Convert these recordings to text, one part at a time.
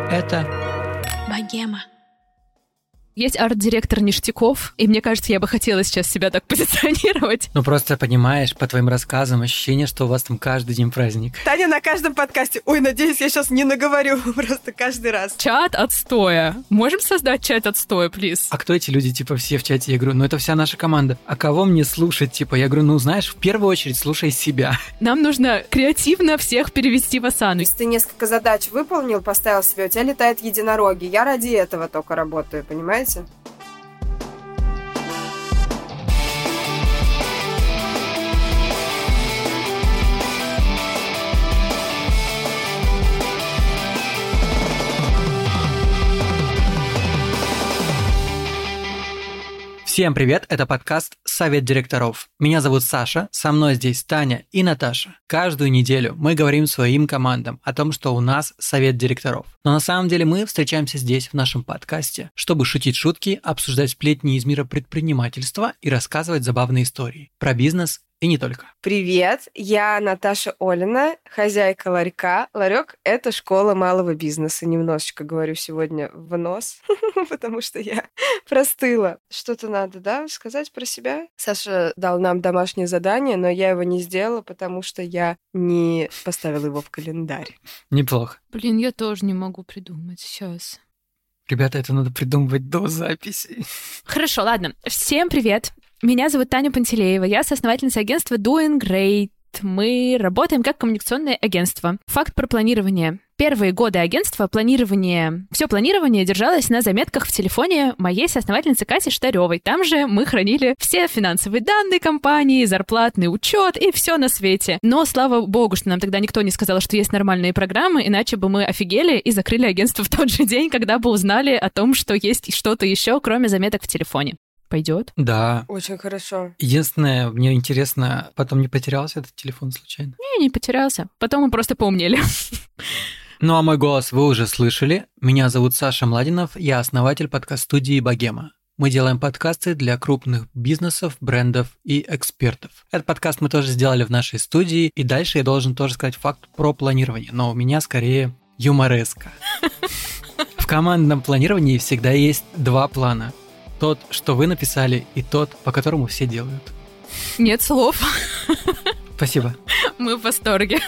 Это Богема. Есть арт-директор Ништяков, и мне кажется, я бы хотела сейчас себя так позиционировать. Ну просто понимаешь, по твоим рассказам ощущение, что у вас там каждый день праздник. Таня на каждом подкасте. Ой, надеюсь, я сейчас не наговорю просто каждый раз. Чат отстоя. Можем создать чат отстоя, плиз? А кто эти люди, типа, все в чате? Я говорю, ну это вся наша команда. А кого мне слушать? Типа, я говорю, ну знаешь, в первую очередь слушай себя. Нам нужно креативно всех перевести в осану. Если ты несколько задач выполнил, поставил себе, у тебя летают единороги. Я ради этого только работаю, понимаете? Всем привет, это подкаст «Совет директоров». Меня зовут Саша, со мной здесь Таня и Наташа. Каждую неделю мы говорим своим командам о том, что у нас совет директоров. Но на самом деле мы встречаемся здесь, в нашем подкасте, чтобы шутить шутки, обсуждать сплетни из мира предпринимательства и рассказывать забавные истории про бизнес и не только. Привет, я Наташа Олина, хозяйка ларька. Ларек – это школа малого бизнеса. Немножечко говорю сегодня в нос, потому что я простыла. Что-то надо, да, сказать про себя? Саша дал нам домашнее задание, но я его не сделала, потому что я не поставила его в календарь. Неплохо. Блин, я тоже не могу придумать сейчас. Ребята, это надо придумывать до записи. Хорошо, ладно. Всем привет. Меня зовут Таня Пантелеева. Я соосновательница агентства Doing Great. Мы работаем как коммуникационное агентство. Факт про планирование. Первые годы агентства все планирование держалось на заметках в телефоне моей соосновательницы Кати Штаревой. Там же мы хранили все финансовые данные компании, зарплатный учет и все на свете. Но слава богу, что нам тогда никто не сказал, что есть нормальные программы, иначе бы мы офигели и закрыли агентство в тот же день, когда бы узнали о том, что есть что-то еще, кроме заметок в телефоне. Пойдет? Да. Очень хорошо. Единственное, мне интересно, потом не потерялся этот телефон случайно? Не потерялся. Потом мы просто поумнели. Ну а мой голос вы уже слышали. Меня зовут Саша Младинов, я основатель подкаст-студии «Богема». Мы делаем подкасты для крупных бизнесов, брендов и экспертов. Этот подкаст мы тоже сделали в нашей студии, и дальше я должен тоже сказать факт про планирование, но у меня скорее юмореска. В командном планировании всегда есть два плана. Тот, что вы написали, и тот, по которому все делают. Нет слов. Спасибо. Мы в восторге.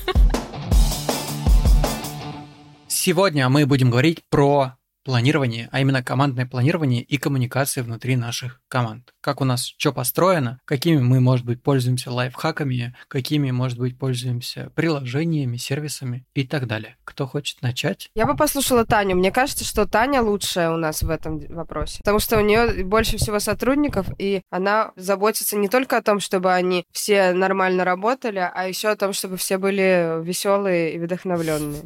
Сегодня мы будем говорить про планирование, а именно командное планирование и коммуникации внутри наших команд. Как у нас что построено, какими мы, может быть, пользуемся лайфхаками, какими, может быть, пользуемся приложениями, сервисами и так далее. Кто хочет начать? Я бы послушала Таню. Мне кажется, что Таня лучшая у нас в этом вопросе. Потому что у нее больше всего сотрудников, и она заботится не только о том, чтобы они все нормально работали, а еще о том, чтобы все были веселые и вдохновленные.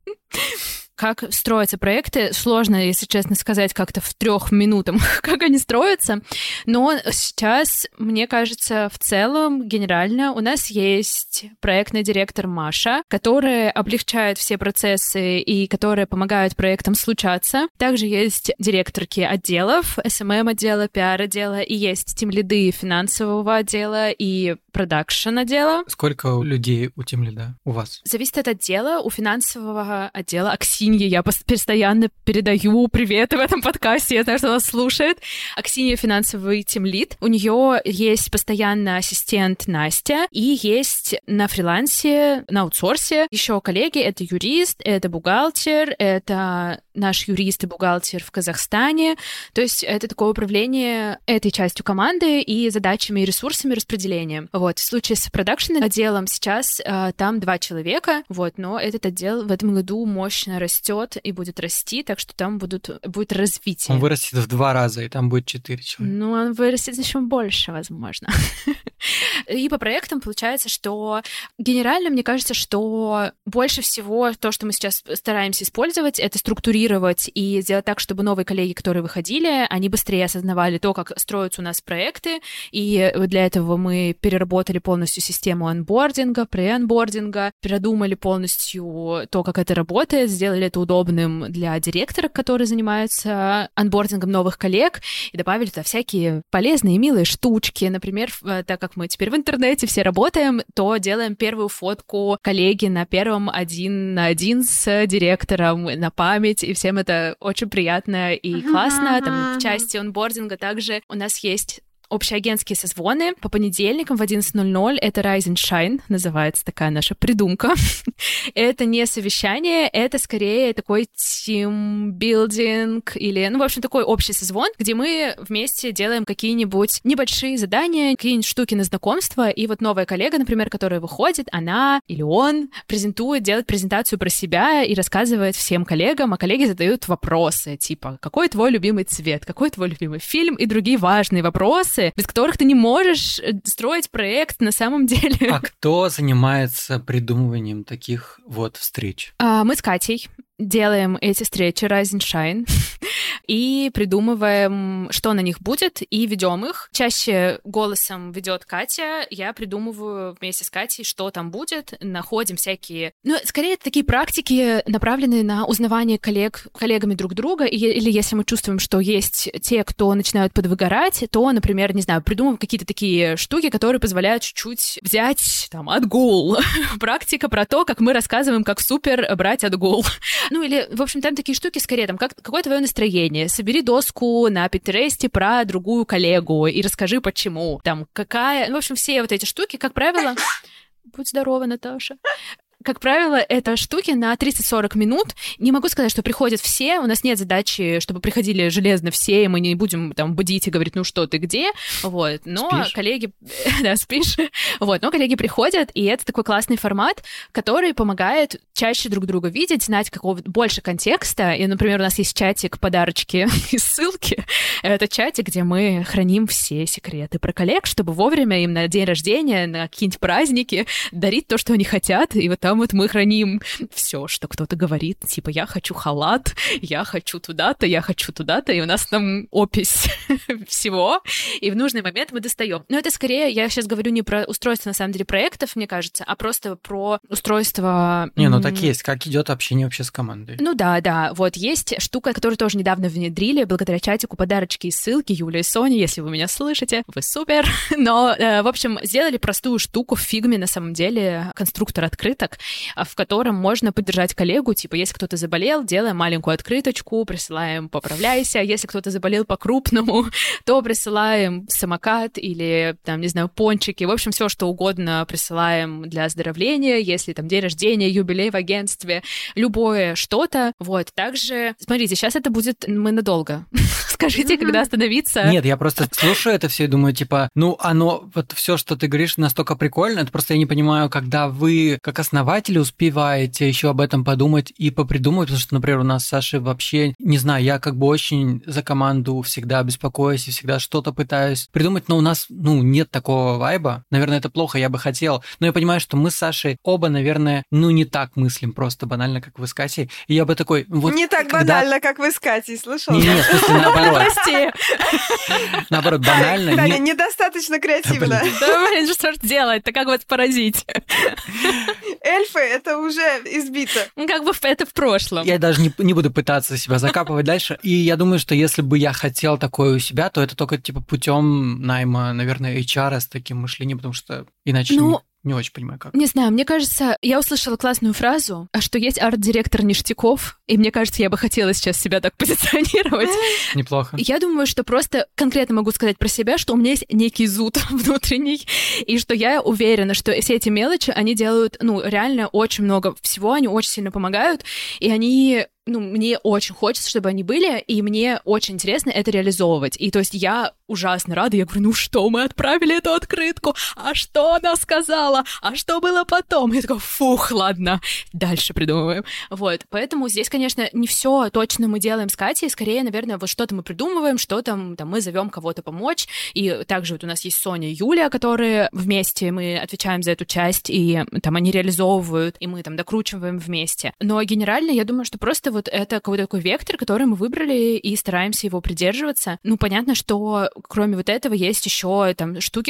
Как строятся проекты, сложно, если честно сказать, как-то в 3 минутах, как они строятся. Но сейчас, мне кажется, в целом, генерально, у нас есть проектный директор Маша, которая облегчает все процессы и которая помогает проектам случаться. Также есть директорки отделов, SMM-отдела, PR-отдела, и есть тимлиды финансового отдела и продакшн-отдела. Сколько людей у тимлида у вас? Зависит от отдела. У финансового отдела Аксинья, я постоянно передаю приветы в этом подкасте, я знаю, что она слушает. Аксинья финансовый тимлид. У нее есть постоянно ассистент Настя, и есть на фрилансе, на аутсорсе еще коллеги. Это юрист, это бухгалтер, это наш юрист и бухгалтер в Казахстане. То есть это такое управление этой частью команды и задачами и ресурсами распределением. Вот. В случае с продакшн-отделом сейчас там 2 человека, вот, но этот отдел в этом году мощно растет и будет расти, так что там будет развитие. Он вырастет в 2 раза, и там будет 4 человека. Ну, он вырастет еще больше, возможно. И по проектам получается, что генерально, мне кажется, что больше всего то, что мы сейчас стараемся использовать, это структурировать и сделать так, чтобы новые коллеги, которые выходили, они быстрее осознавали то, как строятся у нас проекты, и для этого мы переработали полностью систему онбординга, преонбординга, передумали полностью то, как это работает, сделали сделали это удобным для директоров, которые занимаются онбордингом новых коллег, и добавили туда всякие полезные и милые штучки. Например, так как мы теперь в интернете все работаем, то делаем первую фотку коллеги на первом 1 на 1 с директором на память, и всем это очень приятно и классно. Там в части онбординга также у нас есть общеагентские созвоны по понедельникам в 11:00. Это Rise and Shine, называется такая наша придумка. Это не совещание, это скорее такой тимбилдинг или, в общем, такой общий созвон, где мы вместе делаем какие-нибудь небольшие задания, какие-нибудь штуки на знакомство, и вот новая коллега, например, которая выходит, она или он делает презентацию про себя и рассказывает всем коллегам, а коллеги задают вопросы, типа, какой твой любимый цвет, какой твой любимый фильм и другие важные вопросы, без которых ты не можешь строить проект на самом деле. А кто занимается придумыванием таких вот встреч? Мы с Катей делаем эти встречи Rise and Shine и придумываем, что на них будет, и ведем их. Чаще голосом ведет Катя, я придумываю вместе с Катей, что там будет, находим всякие... скорее, это такие практики, направленные на узнавание коллегами друг друга, или если мы чувствуем, что есть те, кто начинают подвыгорать, то, например, не знаю, придумываем какие-то такие штуки, которые позволяют чуть-чуть взять там отгул. Практика про то, как мы рассказываем, как супер брать отгул. Или, в общем, там такие штуки, скорее, там, какое твое настроение? Собери доску на Pinterest про другую коллегу и расскажи, почему. Там, какая... в общем, все вот эти штуки, как правило... Будь здорова, Наташа. Как правило, это штуки на 30-40 минут. Не могу сказать, что приходят все. У нас нет задачи, чтобы приходили железно все, и мы не будем там будить и говорить, что ты где? Вот. Но спишь? Коллеги... Да, спишь. Вот. Но коллеги приходят, и это такой классный формат, который помогает чаще друг друга видеть, знать какого-то больше контекста. И, например, у нас есть чатик подарочки и ссылки. Это чатик, где мы храним все секреты про коллег, чтобы вовремя им на день рождения, на какие-нибудь праздники дарить то, что они хотят. И вот там вот мы храним все, что кто-то говорит, типа, я хочу халат, я хочу туда-то, и у нас там опись всего, и в нужный момент мы достаем. Но это скорее, я сейчас говорю не про устройство, на самом деле, проектов, мне кажется, а просто про устройство... так есть, как идет общение вообще с командой. Да, вот есть штука, которую тоже недавно внедрили, благодаря чатику подарочки и ссылки, Юля и Соня, если вы меня слышите, вы супер. Но, в общем, сделали простую штуку в Фигме, на самом деле, конструктор открыток, в котором можно поддержать коллегу, типа, если кто-то заболел, делаем маленькую открыточку, присылаем «поправляйся», если кто-то заболел по-крупному, то присылаем самокат или, там, не знаю, пончики, в общем, все что угодно присылаем для оздоровления, если там день рождения, юбилей в агентстве, любое что-то, вот, также, смотрите, сейчас это будет, мы надолго, скажите, когда остановиться. Нет, я просто слушаю это все и думаю, типа, оно, вот все, что ты говоришь, настолько прикольно, это просто я не понимаю, когда вы, как основатели, успеваете еще об этом подумать и попридумывать, потому что, например, у нас с Сашей вообще, не знаю, я как бы очень за команду всегда беспокоюсь и всегда что-то пытаюсь придумать, но у нас, нет такого вайба. Наверное, это плохо, я бы хотел. Но я понимаю, что мы с Сашей оба, наверное, не так мыслим просто банально, как вы с Катей. И я бы такой... Вот не так банально, как вы с Катей, слышал? Не, в смысле, наоборот. Прости. Наоборот, банально. Таня, недостаточно креативно. Да, блин, что ж делать-то, как вас поразить? Эльфы, это уже избито. Как бы это в прошлом. Я даже не буду пытаться себя закапывать дальше. И я думаю, что если бы я хотел такое у себя, то это только типа путем найма, наверное, HR с таким мышлением, потому что иначе не очень понимаю, как. Не знаю, мне кажется, я услышала классную фразу, что есть арт-директор ништяков, и мне кажется, я бы хотела сейчас себя так позиционировать. Неплохо. Я думаю, что просто конкретно могу сказать про себя, что у меня есть некий зуд внутренний, и что я уверена, что все эти мелочи, они делают, реально очень много всего, они очень сильно помогают, и они... мне очень хочется, чтобы они были, и мне очень интересно это реализовывать. И то есть я ужасно рада, я говорю, что, мы отправили эту открытку, а что она сказала, а что было потом? Я такая, ладно, дальше придумываем. Вот, поэтому здесь, конечно, не все точно мы делаем с Катей, скорее, наверное, вот что-то мы придумываем, что-то там мы зовем кого-то помочь, и также вот у нас есть Соня и Юля, которые вместе мы отвечаем за эту часть, и там они реализовывают, и мы там докручиваем вместе. Но генерально, я думаю, что просто вот это какой-то такой вектор, который мы выбрали и стараемся его придерживаться. Ну, понятно, что кроме вот этого есть еще там штуки,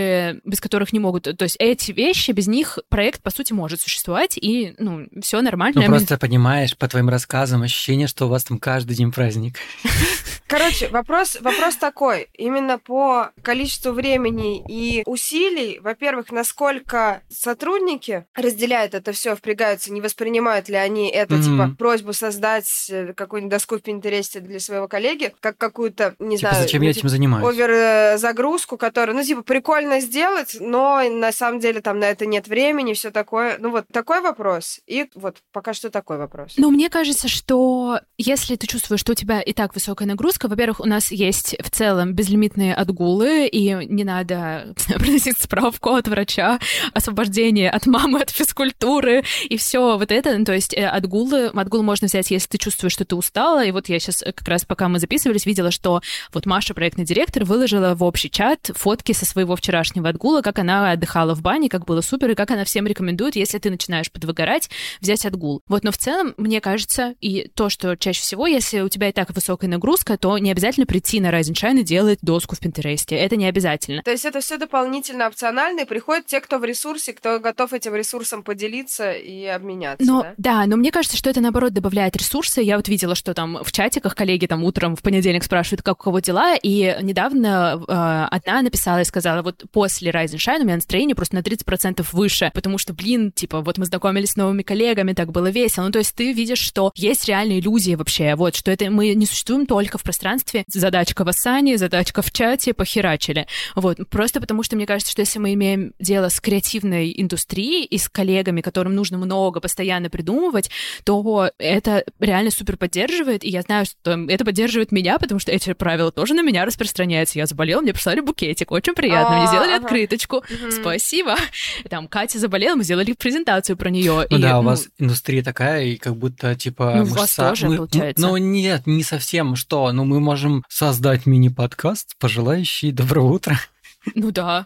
без которых не могут... То есть эти вещи, без них проект, по сути, может существовать, и, ну, все нормально. Ну, просто понимаешь, по твоим рассказам, ощущение, что у вас там каждый день праздник. Короче, вопрос такой. Именно по количеству времени и усилий, во-первых, насколько сотрудники разделяют это все, впрягаются, не воспринимают ли они это, типа, просьбу создать какую-нибудь доску в Пинтересте для своего коллеги, как какую-то, не знаю... зачем я этим занимаюсь? Оверзагрузку, которую, ну, типа, прикольно сделать, но на самом деле там на это нет времени, все такое. Ну, вот такой вопрос. И вот пока что такой вопрос. Ну, мне кажется, что если ты чувствуешь, что у тебя и так высокая нагрузка, во-первых, у нас есть в целом безлимитные отгулы, и не надо приносить справку от врача, освобождение от мамы, от физкультуры, и все вот это. Ну, то есть отгул можно взять, если ты чувствуешь, что ты устала. И вот я сейчас как раз, пока мы записывались, видела, что вот Маша, проектный директор, выложила в общий чат фотки со своего вчерашнего отгула, как она отдыхала в бане, как было супер, и как она всем рекомендует, если ты начинаешь подвыгорать, взять отгул. Вот, но в целом, мне кажется, и то, что чаще всего, если у тебя и так высокая нагрузка, то не обязательно прийти на Rise and Shine и делать доску в Пинтересте. Это не обязательно. То есть это все дополнительно опционально, и приходят те, кто в ресурсе, кто готов этим ресурсом поделиться и обменяться, да? Но мне кажется, что это, наоборот, добавляет ресурсы. Я вот видела, что там в чатиках коллеги там утром в понедельник спрашивают, как у кого дела, и недавно одна написала и сказала, вот после Rise and Shine у меня настроение просто на 30% выше, потому что, типа, вот мы знакомились с новыми коллегами, так было весело. Ну, то есть ты видишь, что есть реальные иллюзии вообще, вот, что это мы не существуем только в пространстве, задачка в Асане, задачка в чате, похерачили. Вот, просто потому что мне кажется, что если мы имеем дело с креативной индустрией и с коллегами, которым нужно много постоянно придумывать, то это реально супер поддерживает, и я знаю, что это поддерживает меня, потому что эти правила тоже на меня распространяются. Я заболела, мне прислали букетик, очень приятно, мне сделали открыточку, спасибо. Там Катя заболела, мы сделали презентацию про нее. Ну да, у вас индустрия такая, и как будто, типа... у вас тоже, получается. Ну нет, не совсем, что? Ну мы можем создать мини-подкаст, пожелающий доброго утра. Ну да.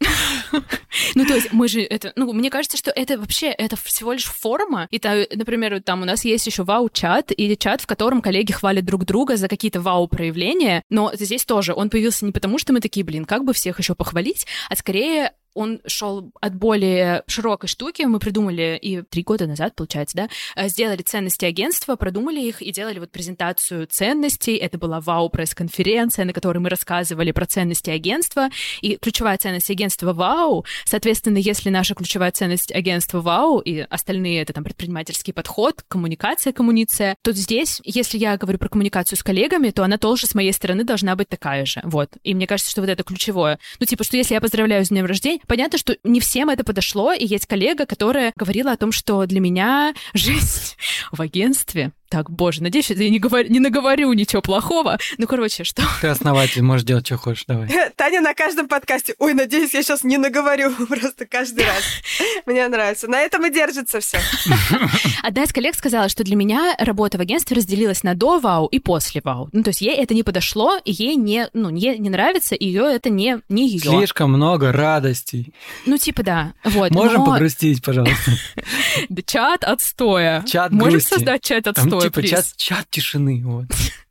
Ну, то есть мы же это... Ну, мне кажется, что это вообще, это всего лишь форма. И, например, там у нас есть еще вау-чат, или чат, в котором коллеги хвалят друг друга за какие-то вау-проявления. Но здесь тоже он появился не потому, что мы такие, как бы всех еще похвалить, а скорее... Он шел от более широкой штуки. Мы придумали, и 3 года назад, получается, да, сделали ценности агентства, продумали их и делали вот презентацию ценностей. Это была вау-пресс-конференция, на которой мы рассказывали про ценности агентства. И ключевая ценность агентства вау. Соответственно, если наша ключевая ценность агентства вау, и остальные это там предпринимательский подход, коммуниция, то здесь, если я говорю про коммуникацию с коллегами, то она тоже с моей стороны должна быть такая же. Вот. И мне кажется, что вот это ключевое. Ну, типа, что если я поздравляю с днем рождения, понятно, что не всем это подошло, и есть коллега, которая говорила о том, что для меня жизнь в агентстве... Так, боже, надеюсь, я не наговорю ничего плохого. Ну, короче, что... Ты основатель, можешь делать, что хочешь, давай. Таня на каждом подкасте. Ой, надеюсь, я сейчас не наговорю просто каждый раз. Мне нравится. На этом и держится все. Одна из коллег сказала, что для меня работа в агентстве разделилась на до вау и после вау. Ну, то есть ей это не подошло, и ей не нравится, и ее это не ее. Слишком много радостей. Ну, типа, да. Вот. Можем погрустить, пожалуйста. Да чат отстоя. Чат Можем грусти. Создать чат отстоя. Типа чат тишины, вот.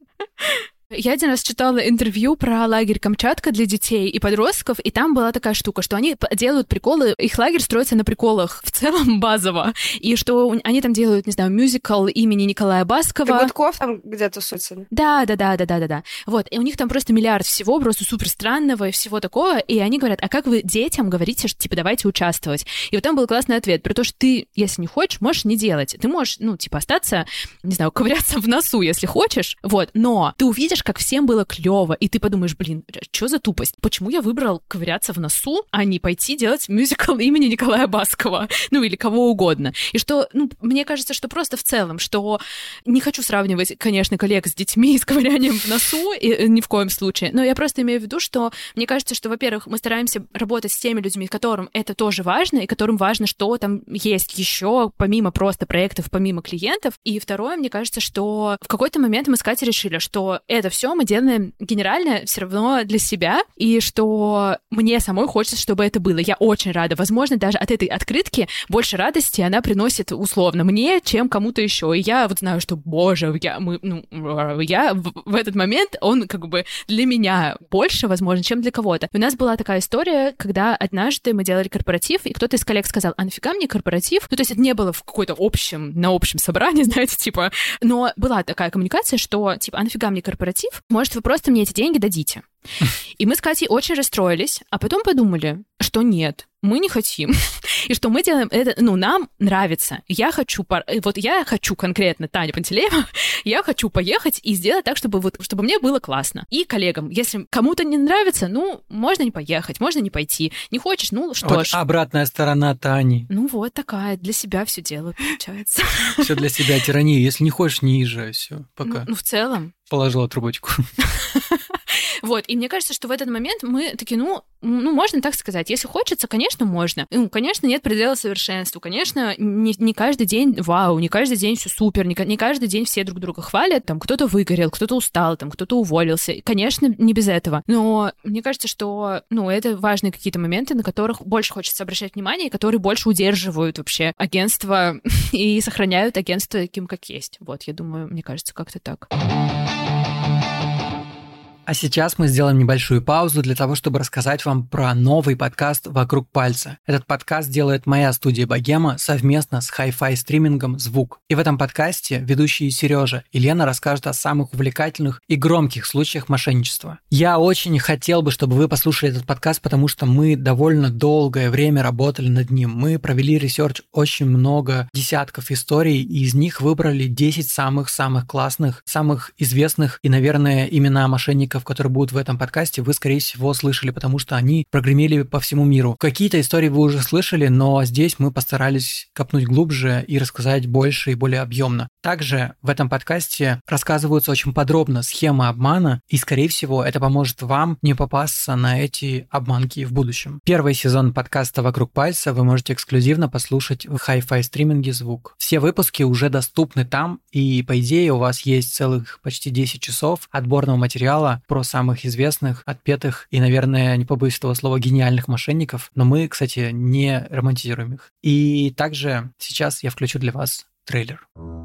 Я один раз читала интервью про лагерь Камчатка для детей и подростков, и там была такая штука, что они делают приколы, их лагерь строится на приколах в целом базово, и что они там делают, не знаю, мюзикл имени Николая Баскова. Гудков там где-то тусуется. Да. Вот, и у них там просто миллиард всего, просто супер странного и всего такого, и они говорят, а как вы детям говорите, что, типа, давайте участвовать? И вот там был классный ответ про то, что ты, если не хочешь, можешь не делать. Ты можешь, остаться, не знаю, ковыряться в носу, если хочешь, вот, но ты увидишь, как всем было клево, и ты подумаешь, что за тупость? Почему я выбрал ковыряться в носу, а не пойти делать мюзикл имени Николая Баскова? Ну, или кого угодно. И что, мне кажется, что просто в целом, что не хочу сравнивать, конечно, коллег с детьми и с ковырянием в носу, и ни в коем случае, но я просто имею в виду, что мне кажется, что, во-первых, мы стараемся работать с теми людьми, которым это тоже важно, и которым важно, что там есть еще, помимо просто проектов, помимо клиентов. И второе, мне кажется, что в какой-то момент мы с Катей решили, что это это все мы делаем генерально все равно для себя, и что мне самой хочется, чтобы это было. Я очень рада. Возможно, даже от этой открытки больше радости она приносит условно мне, чем кому-то еще. И я вот знаю, что, боже, я в этот момент, он как бы для меня больше, возможно, чем для кого-то. У нас была такая история, когда однажды мы делали корпоратив, и кто-то из коллег сказал: а нафига мне корпоратив? Ну, то есть это не было в какой-то на общем собрании, знаете, типа, но была такая коммуникация, что, типа, а нафига мне корпоратив? Может, вы просто мне эти деньги дадите? И мы с Катей очень расстроились, а потом подумали, что нет, мы не хотим, и что мы делаем это, нам нравится. Я хочу конкретно, Таня Пантелеева, я хочу поехать и сделать так, чтобы мне было классно. И коллегам, если кому-то не нравится, можно не поехать, можно не пойти. Не хочешь, что ж. Обратная сторона Тани. Вот такая, для себя все делаю, получается. Все для себя, тирания. Если не хочешь, не езжай, все, пока. В целом. Положила трубочку. Вот, и мне кажется, что в этот момент мы такие, можно так сказать. Если хочется, конечно, можно. Конечно, нет предела совершенству. Конечно, не каждый день вау, не каждый день все супер, не каждый день все друг друга хвалят. Там кто-то выгорел, кто-то устал, там кто-то уволился. Конечно, не без этого. Но мне кажется, что, это важные какие-то моменты, на которых больше хочется обращать внимание, и которые больше удерживают вообще агентство и сохраняют агентство таким, как есть. Вот, я думаю, мне кажется, как-то так. А сейчас мы сделаем небольшую паузу для того, чтобы рассказать вам про новый подкаст «Вокруг пальца». Этот подкаст делает моя студия «Богема» совместно с Hi-Fi стримингом «Звук». И в этом подкасте ведущие Сережа и Лена расскажут о самых увлекательных и громких случаях мошенничества. Я очень хотел бы, чтобы вы послушали этот подкаст, потому что мы довольно долгое время работали над ним. Мы провели ресерч очень много десятков историй, и из них выбрали 10 самых классных, самых известных и, наверное, имена мошенников, которые будут в этом подкасте, вы, скорее всего, слышали, потому что они прогремели по всему миру. Какие-то истории вы уже слышали, но здесь мы постарались копнуть глубже и рассказать больше и более объемно. Также в этом подкасте рассказываются очень подробно схемы обмана, и, скорее всего, это поможет вам не попасться на эти обманки в будущем. Первый сезон подкаста «Вокруг пальца» вы можете эксклюзивно послушать в Hi-Fi стриминге «Звук». Все выпуски уже доступны там, и, по идее, у вас есть целых почти 10 часов отборного материала про самых известных, отпетых и, наверное, не побоюсь этого слова, гениальных мошенников, но мы, кстати, не романтизируем их. И также сейчас я включу для вас трейлер.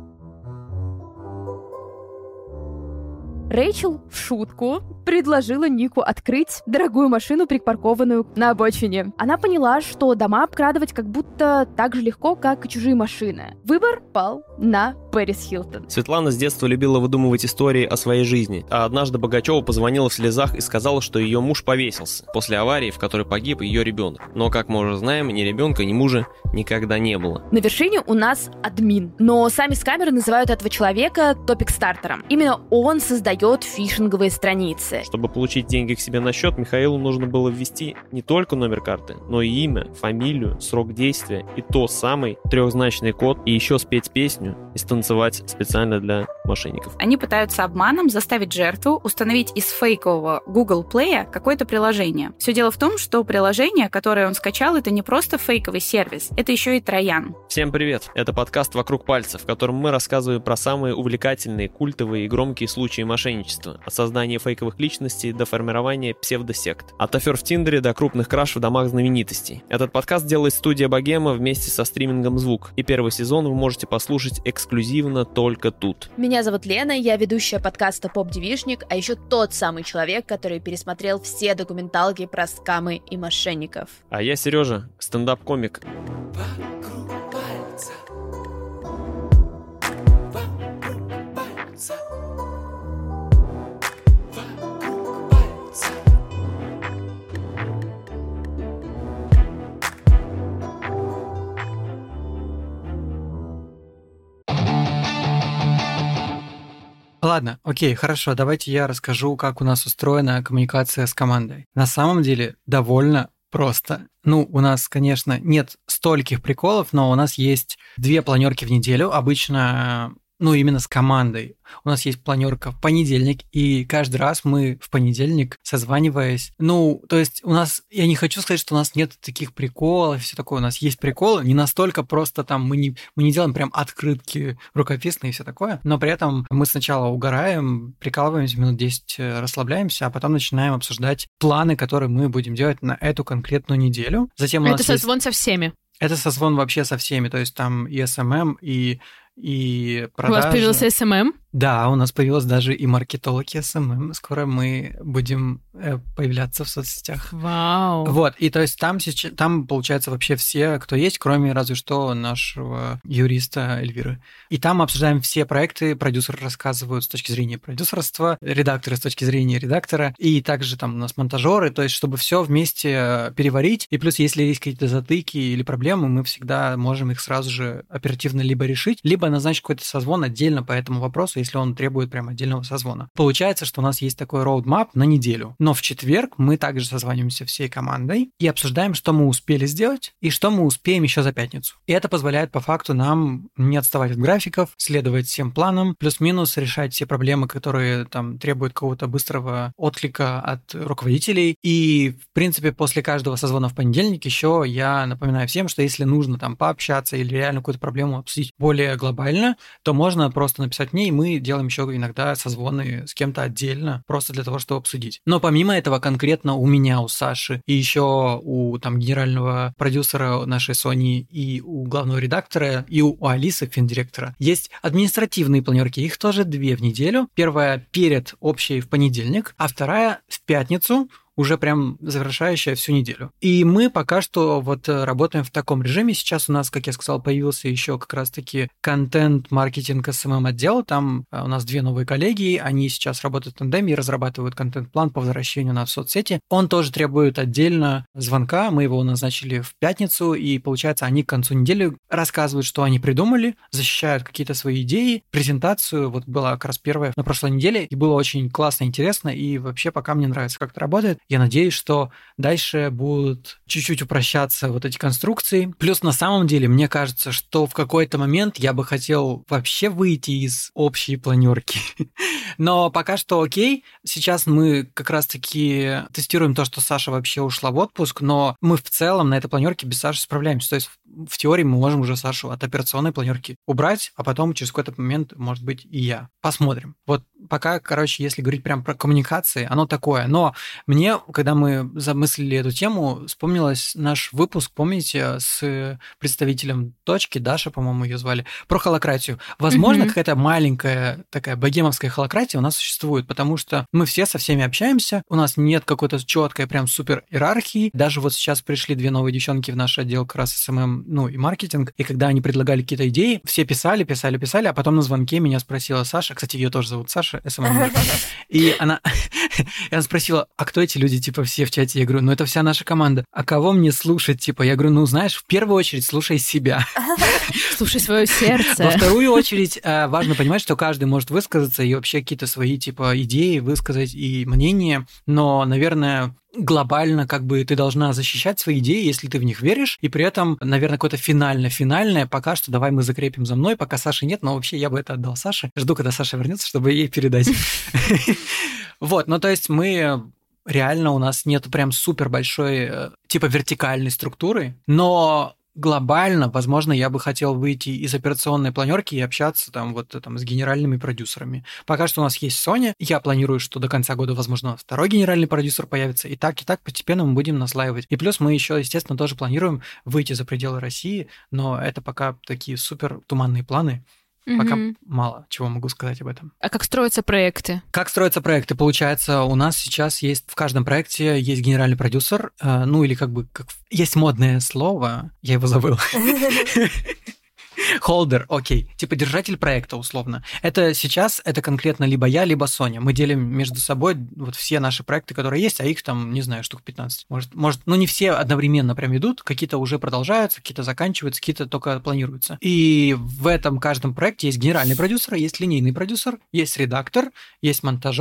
Рэйчел в шутку предложила Нику открыть дорогую машину, припаркованную на обочине. Она поняла, что дома обкрадывать как будто так же легко, как и чужие машины. Выбор пал на Пэрис Хилтон. Светлана с детства любила выдумывать истории о своей жизни, а однажды Богачева позвонила в слезах и сказала, что ее муж повесился после аварии, в которой погиб ее ребенок. Но, как мы уже знаем, ни ребенка, ни мужа никогда не было. На вершине у нас админ, но сами с камеры называют этого человека топик-стартером. Именно он создает фишинговые страницы. Чтобы получить деньги к себе на счет, Михаилу нужно было ввести не только номер карты, но и имя, фамилию, срок действия и то самый трехзначный код, и еще спеть песню и станцевать специально для мошенников. Они пытаются обманом заставить жертву установить из фейкового Google Play какое-то приложение. Все дело в том, что приложение, которое он скачал, это не просто фейковый сервис, это еще и троян. Всем привет! Это подкаст «Вокруг пальца», в котором мы рассказываем про самые увлекательные, культовые и громкие случаи мошенничества. От создания фейковых личностей до формирования псевдосект. От афер в Тиндере до крупных краш в домах знаменитостей. Этот подкаст делает студия «Богема» вместе со стримингом «Звук». И первый сезон вы можете послушать эксклюзивно только тут. Меня зовут Лена, я ведущая подкаста «Поп-девишник», а еще тот самый человек, который пересмотрел все документалки про скамы и мошенников. А я Сережа, стендап-комик. Ладно, окей, хорошо, давайте я расскажу, как у нас устроена коммуникация с командой. На самом деле довольно просто. У нас, конечно, нет стольких приколов, но у нас есть 2 планерки в неделю. Обычно именно с командой. У нас есть планерка в понедельник, и каждый раз мы в понедельник, созваниваясь, то есть у нас, я не хочу сказать, что у нас нет таких приколов, все такое, у нас есть приколы, не настолько просто там, мы не делаем прям открытки рукописные и все такое, но при этом мы сначала угораем, прикалываемся, минут 10 расслабляемся, а потом начинаем обсуждать планы, которые мы будем делать на эту конкретную неделю. Затем у нас это созвон со всеми? Это созвон вообще со всеми, то есть там и СММ, и продажи. У вас появился СММ? Да, у нас появилась даже и маркетолог СММ. Скоро мы будем появляться в соцсетях. Вау! Вот, и то есть там получается вообще все, кто есть, кроме разве что нашего юриста Эльвиры. И там обсуждаем все проекты, продюсеры рассказывают с точки зрения продюсерства, редакторы с точки зрения редактора, и также там у нас монтажеры, то есть чтобы все вместе переварить. И плюс, если есть какие-то затыки или проблемы, мы всегда можем их сразу же оперативно либо решить, либо назначить какой-то созвон отдельно по этому вопросу, если он требует прям отдельного созвона. Получается, что у нас есть такой роудмап на неделю. Но в четверг мы также созваниваемся всей командой и обсуждаем, что мы успели сделать и что мы успеем еще за пятницу. И это позволяет по факту нам не отставать от графиков, следовать всем планам, плюс-минус решать все проблемы, которые там требуют какого-то быстрого отклика от руководителей. И, в принципе, после каждого созвона в понедельник еще я напоминаю всем, что если нужно там пообщаться или реально какую-то проблему обсудить более глобально, то можно просто написать мне, и мы делаем еще иногда созвоны с кем-то отдельно, просто для того, чтобы обсудить. Но помимо этого, конкретно у меня, у Саши и еще у там генерального продюсера нашей Сони и у главного редактора и у Алисы, финдиректора, есть административные планерки. Их тоже 2 в неделю. Первая перед общей в понедельник, а вторая в пятницу, уже прям завершающая всю неделю. И мы пока что вот работаем в таком режиме. Сейчас у нас, как я сказал, появился еще как раз-таки контент, маркетинг, СММ отдел. Там у нас 2 новые коллеги, они сейчас работают в тандеме и разрабатывают контент-план по возвращению на соцсети. Он тоже требует отдельно звонка, мы его назначили в пятницу, и получается, они к концу недели рассказывают, что они придумали, защищают какие-то свои идеи, презентацию, вот была как раз первая на прошлой неделе, и было очень классно, интересно, и вообще пока мне нравится, как это работает. Я надеюсь, что дальше будут чуть-чуть упрощаться вот эти конструкции. Плюс на самом деле, мне кажется, что в какой-то момент я бы хотел вообще выйти из общей планерки. Но пока что окей. Сейчас мы как раз-таки тестируем то, что Саша вообще ушла в отпуск, но мы в целом на этой планерке без Саши справляемся. То есть в теории мы можем уже Сашу от операционной планерки убрать, а потом через какой-то момент, может быть, и я. Посмотрим. Вот пока, короче, если говорить прям про коммуникации, оно такое. Но мне, когда мы замыслили эту тему, вспомнилось наш выпуск, помните, с представителем Точки, Даша, по-моему, ее звали, про холакратию. Возможно, какая-то маленькая такая богемовская холакратия у нас существует, потому что мы все со всеми общаемся, у нас нет какой-то четкой прям супер иерархии. Даже вот сейчас пришли 2 новые девчонки в наш отдел как раз СММ, и маркетинг, и когда они предлагали какие-то идеи, все писали, а потом на звонке меня спросила Саша, кстати, ее тоже зовут Саша, СММ, и она спросила, а кто эти люди, типа, все в чате? Я говорю, это вся наша команда. А кого мне слушать, типа? Я говорю, знаешь, в первую очередь слушай себя. Слушай свое сердце. Во вторую очередь важно понимать, что каждый может высказаться и вообще какие-то свои, типа, идеи высказать и мнения, но, наверное, глобально как бы ты должна защищать свои идеи, если ты в них веришь, и при этом, наверное, какое-то финальное, пока что давай мы закрепим за мной, пока Саши нет, но вообще я бы это отдал Саше. Жду, когда Саша вернется, чтобы ей передать. Вот, то есть мы реально, у нас нет прям супер большой, типа, вертикальной структуры, но глобально, возможно, я бы хотел выйти из операционной планерки и общаться там с генеральными продюсерами. Пока что у нас есть Соня. Я планирую, что до конца года, возможно, 2-й генеральный продюсер появится. И так постепенно мы будем наслаивать. И плюс мы еще, естественно, тоже планируем выйти за пределы России, но это пока такие супер туманные планы. Пока мало чего могу сказать об этом. А как строятся проекты? Как строятся проекты? Получается, у нас сейчас есть в каждом проекте есть генеральный продюсер, или как есть модное слово, я его забыл. Холдер, окей. Типа держатель проекта, условно. Это сейчас, это конкретно либо я, либо Соня. Мы делим между собой вот все наши проекты, которые есть, а их там, не знаю, штук 15. Может, не все одновременно прям идут, какие-то уже продолжаются, какие-то заканчиваются, какие-то только планируются. И в этом каждом проекте есть генеральный продюсер, есть линейный продюсер, есть редактор, есть монтажер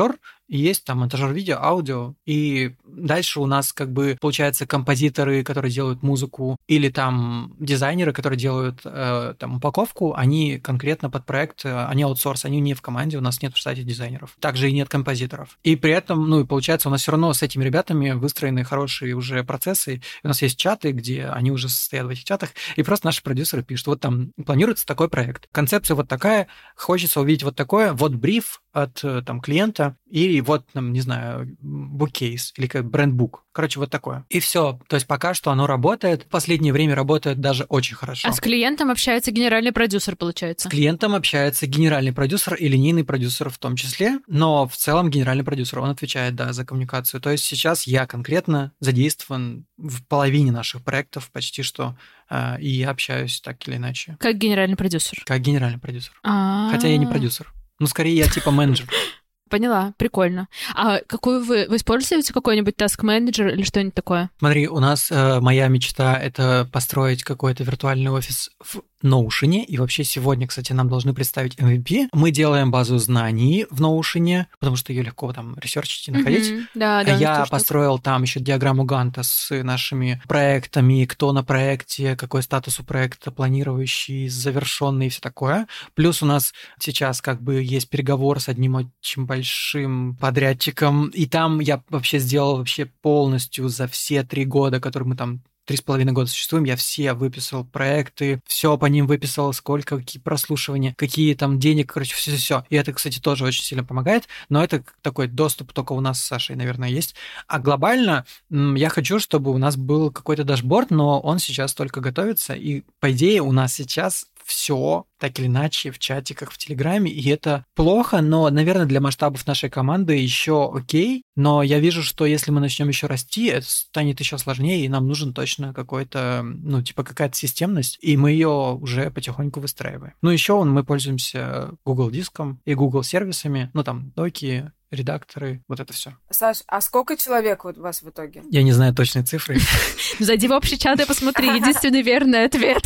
и есть там монтажер видео, аудио, и дальше у нас как бы получается композиторы, которые делают музыку, или там дизайнеры, которые делают там упаковку, они конкретно под проект, они аутсорс, они не в команде, у нас нет в штате дизайнеров. Также и нет композиторов. И при этом, ну и получается, у нас все равно с этими ребятами выстроены хорошие уже процессы. У нас есть чаты, где они уже состоят в этих чатах, и просто наши продюсеры пишут, вот там планируется такой проект, концепция вот такая, хочется увидеть вот такое, вот бриф от там клиента, и вот, там, не знаю, буккейс или как бренд-бук. Короче, вот такое. И все. То есть пока что оно работает. В последнее время работает даже очень хорошо. А с клиентом общается генеральный продюсер, получается? С клиентом общается генеральный продюсер и линейный продюсер в том числе, но в целом генеральный продюсер, он отвечает, да, за коммуникацию. То есть сейчас я конкретно задействован в половине наших проектов почти что, и общаюсь так или иначе. Как генеральный продюсер? Как генеральный продюсер. Хотя я не продюсер. Ну, скорее, я типа менеджер. Поняла, прикольно. А какую вы используете какой-нибудь task-менеджер или что-нибудь такое? Смотри, у нас моя мечта — это построить какой-то виртуальный офис в Notion, и вообще сегодня, кстати, нам должны представить MVP. Мы делаем базу знаний в Notion, потому что ее легко там ресерчить и находить. Да, я построил там еще диаграмму Ганта с нашими проектами, кто на проекте, какой статус у проекта, планирующий, завершенный и все такое. Плюс у нас сейчас как бы есть переговор с одним очень большим подрядчиком, и там я вообще сделал вообще полностью за все 3 года, которые мы там 3,5 года существуем, я все выписал проекты, все по ним выписал, сколько, какие прослушивания, какие там денег, короче, все. И это, кстати, тоже очень сильно помогает, но это такой доступ только у нас с Сашей, наверное, есть. А глобально я хочу, чтобы у нас был какой-то дашборд, но он сейчас только готовится, и, по идее, у нас сейчас все так или иначе в чатиках, в Телеграме, и это плохо, но, наверное, для масштабов нашей команды еще окей, но я вижу, что если мы начнем еще расти, это станет еще сложнее, и нам нужен точно какой-то, ну, типа какая-то системность, и мы ее уже потихоньку выстраиваем. Ну, еще мы пользуемся Google Диском и Google сервисами, ну, там, доки, редакторы, вот это все. Саш, а сколько человек у вас в итоге? Я не знаю точные цифры. Зайди в общий чат и посмотри, единственный верный ответ.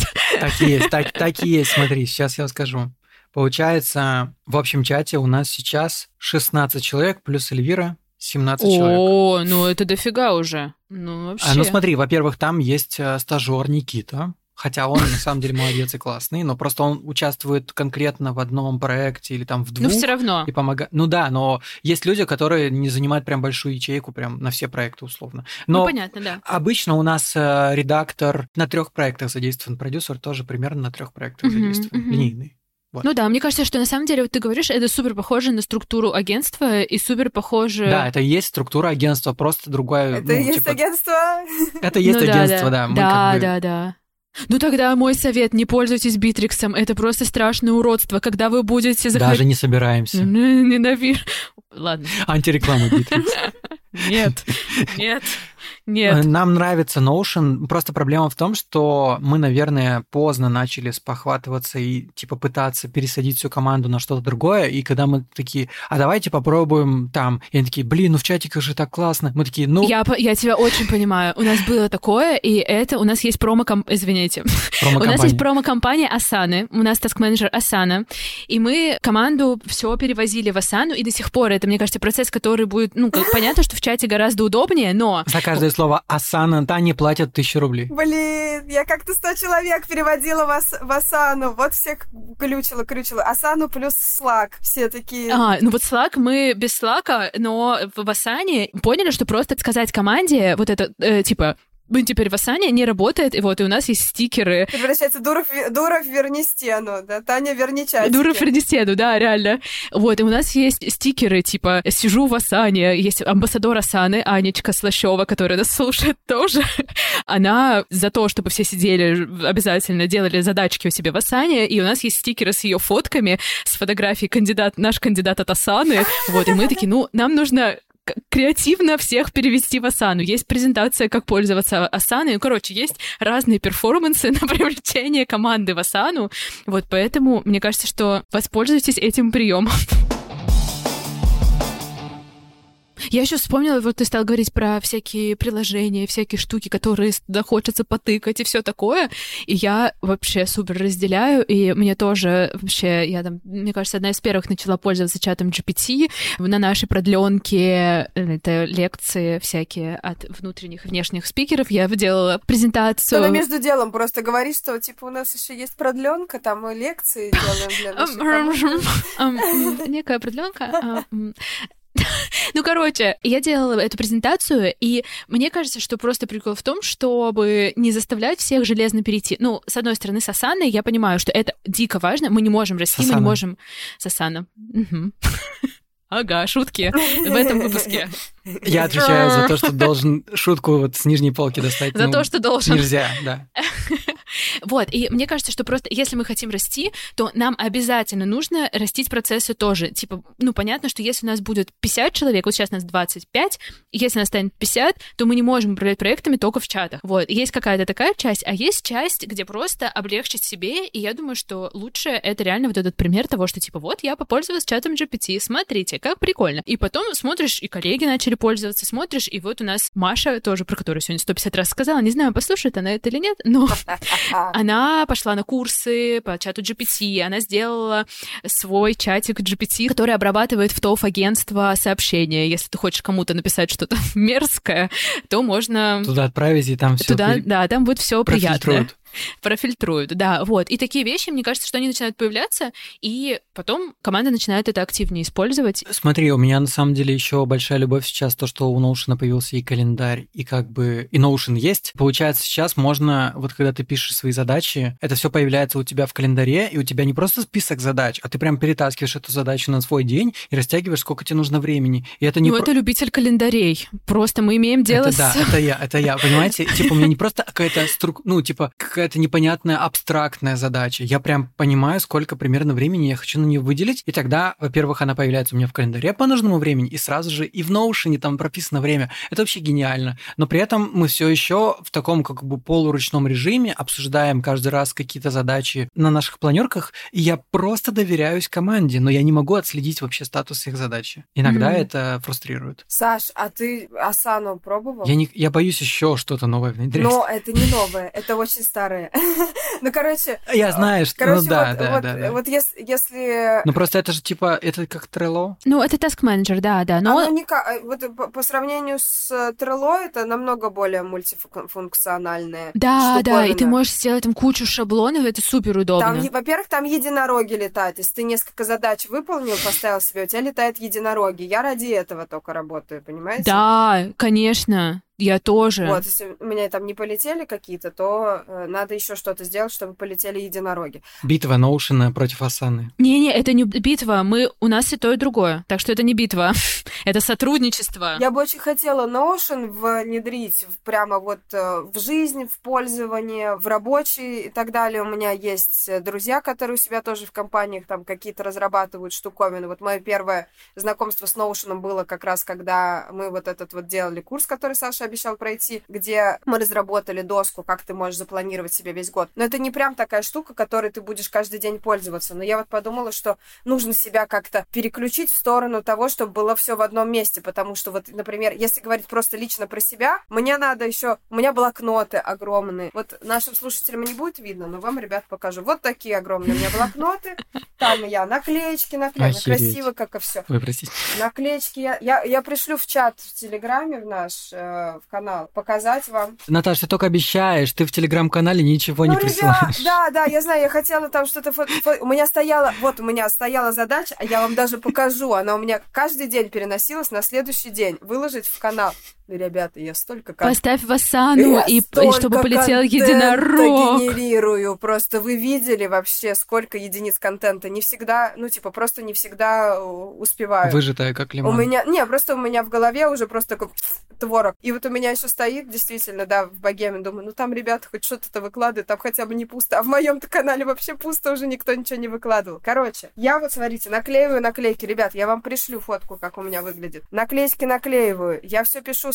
Так и есть, смотри, сейчас я скажу. Получается, в общем чате у нас сейчас 16 человек, плюс Эльвира 17 человек. О, ну это дофига уже. Ну вообще. Ну смотри, во-первых, там есть стажер Никита, хотя он на самом деле молодец и классный, но просто он участвует конкретно в одном проекте или там в 2. Ну все равно. И помогает. Ну да, но есть люди, которые не занимают прям большую ячейку прям на все проекты условно. Но ну понятно, да. Обычно у нас редактор на 3 проектах задействован, продюсер тоже примерно на 3 проектах задействован, линейный. Вот. Ну да, мне кажется, что на самом деле, вот ты говоришь, это супер похоже на структуру агентства и супер похоже... Да, это и есть структура агентства, просто другая... Это и есть агентство? Это и есть агентство, да. Да. Ну тогда мой совет, не пользуйтесь Битриксом, это просто страшное уродство, когда вы будете заходить... Даже не собираемся. Ненавижу. Ладно. Антиреклама Битрикс. Нет. Нам нравится Notion. Просто проблема в том, что мы, наверное, поздно начали спохватываться и типа пытаться пересадить всю команду на что-то другое. И когда мы такие, а давайте попробуем там. И они такие, блин, ну в чатиках же так классно. Мы такие, ну... Я тебя очень понимаю. У нас было такое, и это у нас есть извините. У нас есть промо-компания Asana. У нас таск-менеджер Asana. И мы команду все перевозили в Asana, и до сих пор это, мне кажется, процесс, который будет... Ну, понятно, что в чате гораздо удобнее, но... За каждое слово Asana Тане платят 1000 рублей. Блин, я как-то 100 человек переводила в Asana. Вот всех крючила. Asana плюс Slack. Все такие... Ну вот Slack, мы без Slack, но в Asana поняли, что просто сказать команде вот это, типа... Мы теперь в Asana не работает, и вот, и у нас есть стикеры. Превращается Дуров, верни стену, да, Таня, верни чатики. Дуров, верни стену, да, реально. Вот, и у нас есть стикеры, типа, сижу в Asana, есть амбассадор Asana, Анечка Слащева, которая нас слушает тоже. Она за то, чтобы все сидели, обязательно делали задачки у себя в Asana, и у нас есть стикеры с ее фотками, с фотографией наш кандидат от Asana, вот, и мы такие, ну, нам нужно... креативно всех перевести в Asana. Есть презентация, как пользоваться Asana. Ну, короче, есть разные перформансы на привлечение команды в Asana. Вот поэтому мне кажется, что воспользуйтесь этим приемом. Я еще вспомнила, вот ты стал говорить про всякие приложения, всякие штуки, которые хочется потыкать и все такое. И я вообще супер разделяю, и мне тоже вообще, я там, мне кажется, одна из первых начала пользоваться чатом GPT. На нашей продленке это лекции всякие от внутренних и внешних спикеров. Я делала презентацию. Она между делом просто говорит, что типа у нас еще есть продленка, там мы лекции делаем для наших. Некая продленка. Ну, короче, я делала эту презентацию, и мне кажется, что просто прикол в том, чтобы не заставлять всех железно перейти. Ну, с одной стороны, с Асаной я понимаю, что это дико важно, мы не можем расти, мы не можем... С Асаной. Ага, шутки в этом выпуске. Я отвечаю за то, что должен шутку вот с нижней полки достать. За то, что должен. Нельзя, да. Вот, и мне кажется, что просто если мы хотим расти, то нам обязательно нужно растить процессы тоже. Типа, ну, понятно, что если у нас будет 50 человек, вот сейчас у нас 25, и если нас станет 50, то мы не можем управлять проектами только в чатах. Вот, есть какая-то такая часть, а есть часть, где просто облегчить себе, и я думаю, что лучше это реально вот этот пример того, что типа, вот, я попользовалась чатом GPT, смотрите, как прикольно. И потом смотришь, и коллеги начали пользоваться, смотришь, и вот у нас Маша тоже, про которую сегодня 150 раз сказала, не знаю, послушает она это или нет, но... Она пошла на курсы по чату GPT, она сделала свой чатик GPT, который обрабатывает в ТОВ-агентство сообщения. Если ты хочешь кому-то написать что-то мерзкое, то можно... Туда отправить, и там все Туда, да, там будет все приятное. Профильтруют, да, вот. И такие вещи, мне кажется, что они начинают появляться, и потом команда начинает это активнее использовать. Смотри, у меня на самом деле еще большая любовь сейчас то, что у Notion появился и календарь, и как бы и Notion есть. Получается, сейчас можно, вот когда ты пишешь свои задачи, это все появляется у тебя в календаре, и у тебя не просто список задач, а ты прям перетаскиваешь эту задачу на свой день и растягиваешь, сколько тебе нужно времени. И это не это любитель календарей. Просто мы имеем дело это, с... Да, это я, понимаете? Типа, у меня не просто какая-то какая-то непонятная абстрактная задача. Я прям понимаю, сколько примерно времени я хочу на нее выделить, и тогда, во-первых, она появляется у меня в календаре по нужному времени, и сразу же и в Notion там прописано время. Это вообще гениально. Но при этом мы все еще в таком как бы полуручном режиме обсуждаем каждый раз какие-то задачи на наших планерках, и я просто доверяюсь команде, но я не могу отследить вообще статус их задачи. Иногда это фрустрирует. Саш, а ты Асану пробовал? Я боюсь еще что-то новое внедрять. Но это не новое, это очень старое. Ну, короче... Я знаю, что... Короче, да. Вот если... Ну, просто это же типа... Это как Trello? Ну, это Task Manager, да. Но... Оно вот по сравнению с Trello, это намного более мультифункциональное. Да, и ты можешь сделать там кучу шаблонов, это супер удобно. Во-первых, там единороги летают. Если ты несколько задач выполнил, поставил себе, у тебя летают единороги. Я ради этого только работаю, понимаете? Да, конечно. Я тоже. Вот, если у меня там не полетели какие-то, то надо еще что-то сделать, чтобы полетели единороги. Битва Notion против Асаны. Не, это не битва. У нас и то, и другое. Так что это не битва. Это сотрудничество. Я бы очень хотела Notion внедрить прямо вот в жизнь, в пользование, в рабочий и так далее. У меня есть друзья, которые у себя тоже в компаниях там какие-то разрабатывают штуковины. Вот мое первое знакомство с Notion было как раз, когда мы вот этот вот делали курс, который Саша обещал пройти, где мы разработали доску, как ты можешь запланировать себе весь год. Но это не прям такая штука, которой ты будешь каждый день пользоваться. Но я вот подумала, что нужно себя как-то переключить в сторону того, чтобы было все в одном месте, потому что вот, например, если говорить просто лично про себя, мне надо еще... У меня блокноты огромные. Вот нашим слушателям не будет видно, но вам, ребят, покажу. Вот такие огромные у меня блокноты. Там я наклеечки наклею. Красиво, как и все. Ой, простите. Наклеечки. Я пришлю в чат в Телеграме в наш в канал, показать вам. Наташа, ты только обещаешь, ты в Телеграм-канале ничего не присылаешь. Да, я знаю, я хотела там что-то... У меня стояла задача, а я вам даже покажу. Она у меня каждый день переносилась на следующий день. Выложить в канал. Ну, ребята, я столько... Поставь в Асану, и чтобы полетел единорог. Генерирую. Просто вы видели вообще, сколько единиц контента. Не всегда, просто не всегда успеваю. Выжатая, как лимон. У меня в голове уже просто такой творог. И вот у меня еще стоит, действительно, да, в богеме, думаю, там ребята хоть что-то выкладывают, там хотя бы не пусто. А в моем-то канале вообще пусто, уже никто ничего не выкладывал. Короче, я вот, смотрите, наклеиваю наклейки. Ребят, я вам пришлю фотку, как у меня выглядит. Наклеечки наклеиваю. Я все пишу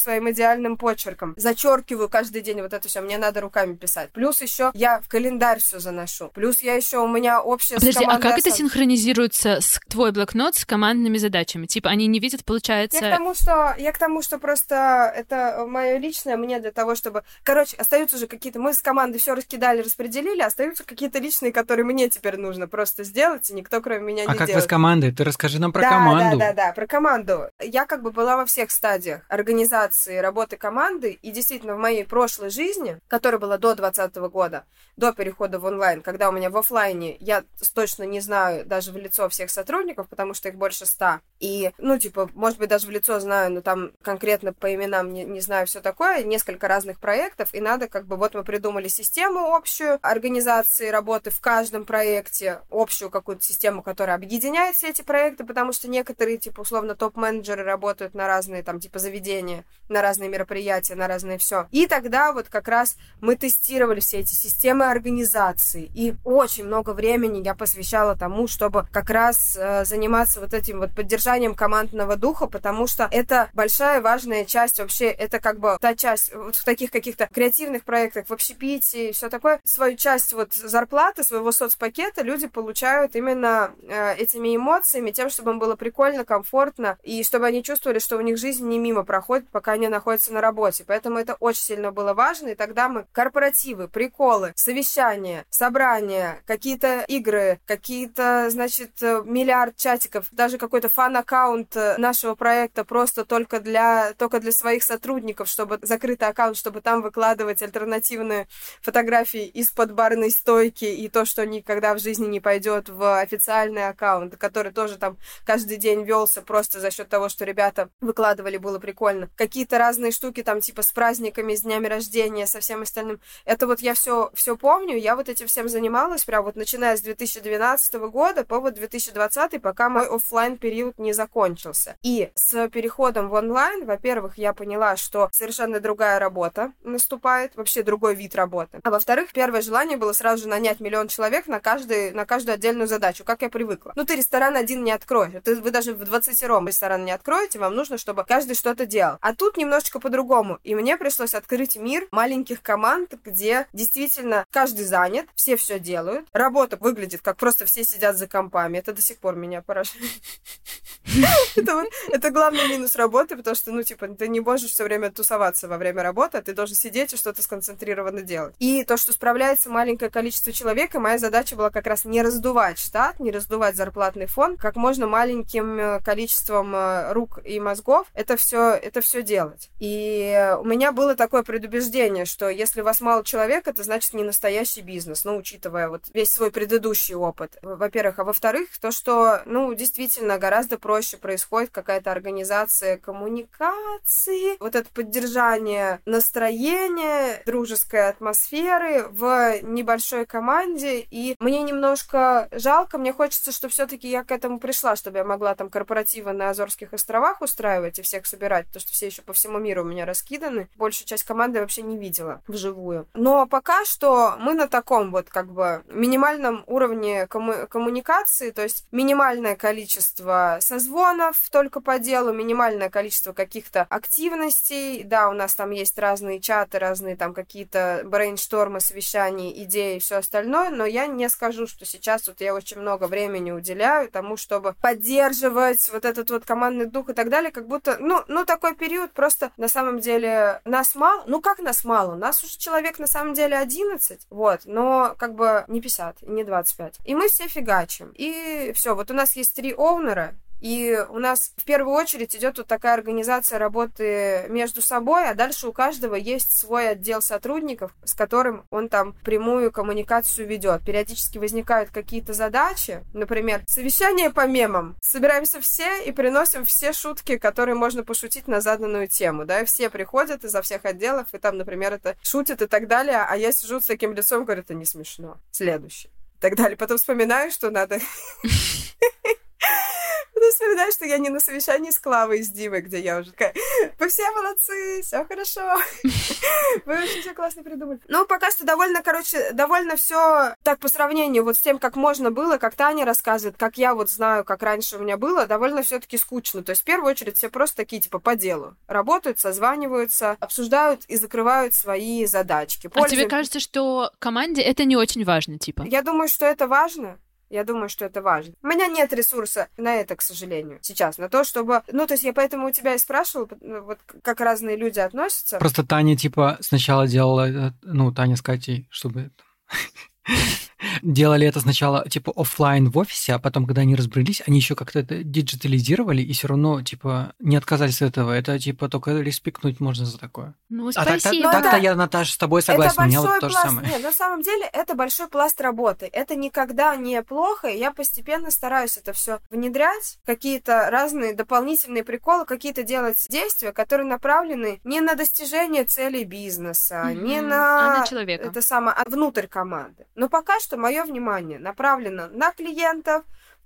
своим идеальным почерком. Зачеркиваю каждый день вот это все. Мне надо руками писать. Плюс еще я в календарь все заношу. Плюс я еще у меня общая Подожди, с командой... а как это синхронизируется с твой блокнот с командными задачами? Типа они не видят, получается... Я к тому, что просто это мое личное, мне для того, чтобы... Короче, остаются же какие-то... Мы с командой все раскидали, распределили, остаются какие-то личные, которые мне теперь нужно просто сделать, и никто, кроме меня, не делает. А как вы с командой? Ты расскажи нам про команду. Да, про команду. Я как бы была во всех стадиях организации работы команды, и действительно в моей прошлой жизни, которая была до 2020 года, до перехода в онлайн, когда у меня в офлайне, я точно не знаю даже в лицо всех сотрудников, потому что их больше 100. И, может быть, даже в лицо знаю, но там конкретно по именам не знаю все такое, несколько разных проектов, и надо вот мы придумали систему общую организации работы в каждом проекте, общую какую-то систему, которая объединяет все эти проекты, потому что некоторые, условно, топ-менеджеры работают на разные, заведения, на разные мероприятия, на разные все. И тогда как раз мы тестировали все эти системы организации, и очень много времени я посвящала тому, чтобы как раз заниматься этим поддержанием командного духа, потому что это большая важная часть вообще, это та часть в таких каких-то креативных проектах, в общепитии, все такое, свою часть зарплаты, своего соцпакета люди получают именно этими эмоциями, тем, чтобы им было прикольно, комфортно, и чтобы они чувствовали, что у них жизнь не мимо проходит, пока они находятся на работе. Поэтому это очень сильно было важно, и тогда мы корпоративы, приколы, совещания, собрания, какие-то игры, какие-то, миллиард чатиков, даже какой-то фан-аккаунт нашего проекта просто только для своих сотрудников, чтобы закрытый аккаунт, чтобы там выкладывать альтернативные фотографии из-под барной стойки и то, что никогда в жизни не пойдет в официальный аккаунт, который тоже там каждый день велся просто за счет того, что ребята выкладывали, было прикольно. Какие-то разные штуки там с праздниками, с днями рождения, со всем остальным. Это я все помню, я этим всем занималась прям начиная с 2012 года по 2020, пока мой офлайн период не закончился. И с переходом в онлайн, во-первых, я поняла, что совершенно другая работа наступает, вообще другой вид работы. А во-вторых, первое желание было сразу же нанять 1 миллион человек на каждую отдельную задачу, как я привыкла. Ты ресторан один не откроешь, вы даже в 20-ром ресторан не откроете, вам нужно, чтобы каждый что-то делал. А тут немножечко по-другому. И мне пришлось открыть мир маленьких команд, где действительно каждый занят, все делают. Работа выглядит, как просто все сидят за компами. Это до сих пор меня поражает. Это главный минус работы, потому что, ты не можешь все время тусоваться во время работы, а ты должен сидеть и что-то сконцентрированно делать. И то, что справляется маленькое количество человек, и моя задача была как раз не раздувать штат, не раздувать зарплатный фонд, как можно маленьким количеством рук и мозгов это все делать. И у меня было такое предубеждение, что если у вас мало человек, это значит не настоящий бизнес, учитывая весь свой предыдущий опыт, во-первых. А во-вторых, то, что, действительно гораздо проще происходит какая-то организация коммуникации, это поддержание настроения, дружеской атмосферы в небольшой команде. И мне немножко жалко, мне хочется, чтобы все-таки я к этому пришла, чтобы я могла там корпоративы на Азорских островах устраивать и всех собирать, потому что все еще по всему миру у меня раскиданы. Большую часть команды я вообще не видела вживую. Но пока что мы на таком минимальном уровне коммуникации, то есть минимальное количество созвонов только по делу, минимальное количество каких-то активностей. Да, у нас там есть разные чаты, разные там какие-то брейнштормы, совещания, идеи и все остальное, но я не скажу, что сейчас я очень много времени уделяю тому, чтобы поддерживать этот командный дух и так далее, как будто, такой период просто на самом деле нас мало. Как нас мало? Нас уже человек на самом деле 11, но не 50, не 25. И мы все фигачим. И все, у нас есть 3 оунера, и у нас в первую очередь идет такая организация работы между собой, а дальше у каждого есть свой отдел сотрудников, с которым он там прямую коммуникацию ведет. Периодически возникают какие-то задачи, например, совещание по мемам. Собираемся все и приносим все шутки, которые можно пошутить на заданную тему, да, и все приходят изо всех отделов, и там, например, это шутят и так далее, а я сижу с таким лицом и говорю, это не смешно. Следующий. И так далее. Потом вспоминаю, что надо... буду вспоминать, что я не на совещании с Клавой и с Димой, где я уже такая, вы все молодцы, все хорошо. Вы очень все классно придумали. Ну, пока что довольно все так по сравнению вот с тем, как можно было, как Таня рассказывает, как я вот знаю, как раньше у меня было, довольно все-таки скучно. То есть, в первую очередь, все просто такие, типа, по делу. Работают, созваниваются, обсуждают и закрывают свои задачки. А тебе кажется, что команде это не очень важно, типа? Я думаю, что это важно. У меня нет ресурса на это, к сожалению, сейчас, на то, чтобы... Ну, то есть я поэтому у тебя и спрашивала, вот как разные люди относятся. Просто Таня, типа, сначала делала... Ну, Таня с Катей, чтобы... Делали это сначала, типа, офлайн в офисе, а потом, когда они разбрелись, они еще как-то это диджитализировали и все равно, типа, не отказались от этого. Это, типа, только респектнуть можно за такое. Ну, спасибо. Так-то я, Наташа, с тобой согласен. У меня вот то же самое. Нет, на самом деле, это большой пласт работы. Это никогда не плохо. Я постепенно стараюсь это все внедрять, какие-то разные дополнительные приколы, какие-то делать действия, которые направлены не на достижение целей бизнеса, не на человека. Это самое, а внутрь команды. Но пока что мое внимание направлено на клиентов,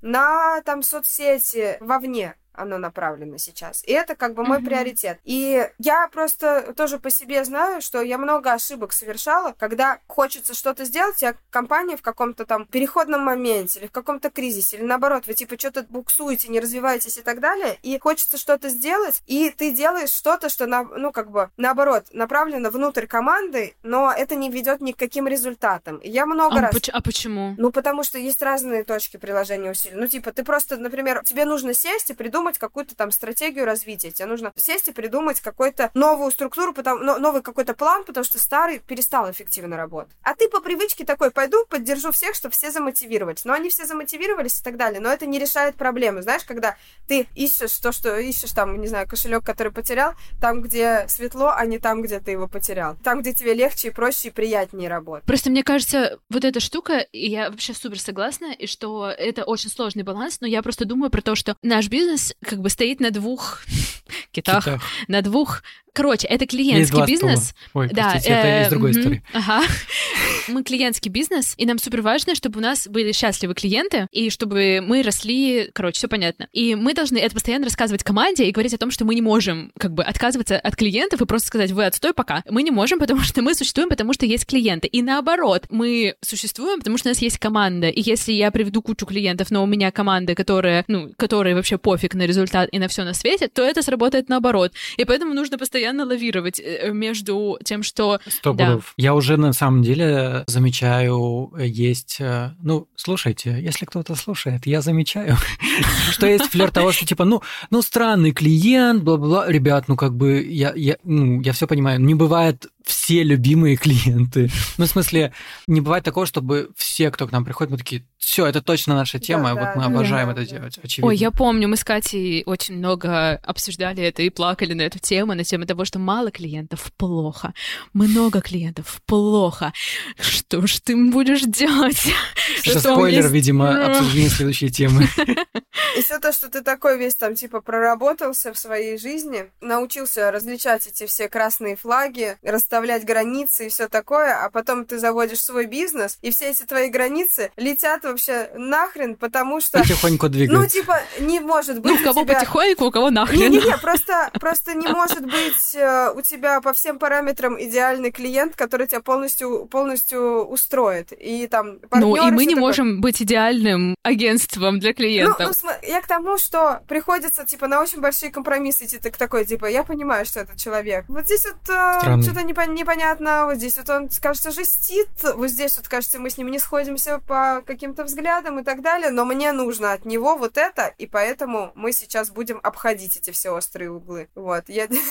на там соцсети вовне. Оно направлено сейчас. И это как бы мой приоритет. И я просто тоже по себе знаю, что я много ошибок совершала, когда хочется что-то сделать, а компания в каком-то там переходном моменте или в каком-то кризисе, или наоборот, вы типа что-то буксуете, не развиваетесь и так далее, и хочется что-то сделать, и ты делаешь что-то, что, ну, как бы, наоборот, направлено внутрь команды, но это не ведет ни к каким результатам. И я много раз... А почему? Ну, потому что есть разные точки приложения усилий. Ну, типа, ты просто, например, тебе нужно сесть и придумать какую-то там стратегию развития. Тебе нужно сесть и придумать какую-то новую структуру, новый какой-то план, потому что старый перестал эффективно работать. А ты по привычке такой, пойду, поддержу всех, чтобы все замотивировались. Но они все замотивировались и так далее. Но это не решает проблемы. Знаешь, когда ты ищешь то, что ищешь там, не знаю, кошелек, который потерял, там, где светло, а не там, где ты его потерял. Там, где тебе легче и проще и приятнее работать. Просто мне кажется, вот эта штука, и я вообще супер согласна, и что это очень сложный баланс, но я просто думаю про то, что наш бизнес как бы стоит на двух китах, на двух... Короче, это клиентский бизнес. Ой, да, простите, это из другой истории. Ага. Мы клиентский бизнес, и нам супер важно, чтобы у нас были счастливы клиенты, и чтобы мы росли... Короче, все понятно. И мы должны это постоянно рассказывать команде и говорить о том, что мы не можем как бы отказываться от клиентов и просто сказать, вы отстой пока. Мы не можем, потому что мы существуем, потому что есть клиенты. И наоборот, мы существуем, потому что у нас есть команда. И если я приведу кучу клиентов, но у меня команда, которая вообще пофиг на результат и на все на свете, то это сработает наоборот. И поэтому нужно постоянно лавировать между тем, что... 100 пудов. Я уже на самом деле замечаю, есть... Ну, слушайте, если кто-то слушает, я замечаю, что есть флёр того, что типа, ну, странный клиент, бла-бла-бла. Ребят, ну, как бы, я все понимаю. Не бывает все любимые клиенты. Ну, в смысле, не бывает такого, чтобы все, кто к нам приходит, мы такие, все, это точно наша тема, вот мы обожаем это делать, очевидно. Ой, я помню, мы с Катей очень много обсуждали это и плакали на эту тему, на тему того, что мало клиентов — плохо, много клиентов — плохо. Что ж ты будешь делать? Это спойлер, видимо, обсуждение следующей темы. И все то, что ты такой весь там типа проработался в своей жизни, научился различать эти все красные флаги, расставлять границы и все такое, а потом ты заводишь свой бизнес, и все эти твои границы летят вообще нахрен, потому что... Потихоньку двигаются. Ну, типа, не может быть у кого тебя... потихоньку, у кого нахрен. Не-не-не, просто не может быть у тебя по всем параметрам идеальный клиент, который тебя полностью устроит. И там партнёры... Ну, и мы не можем быть идеальным агентством для клиентов. Я к тому, что приходится, типа, на очень большие компромиссы идти. Ты такой, типа, я понимаю, что этот человек. Вот здесь вот что-то непонятно, вот здесь вот он, кажется, жестит, вот здесь вот, кажется, мы с ним не сходимся по каким-то взглядам и так далее, но мне нужно от него вот это, и поэтому мы сейчас будем обходить эти все острые углы. Вот.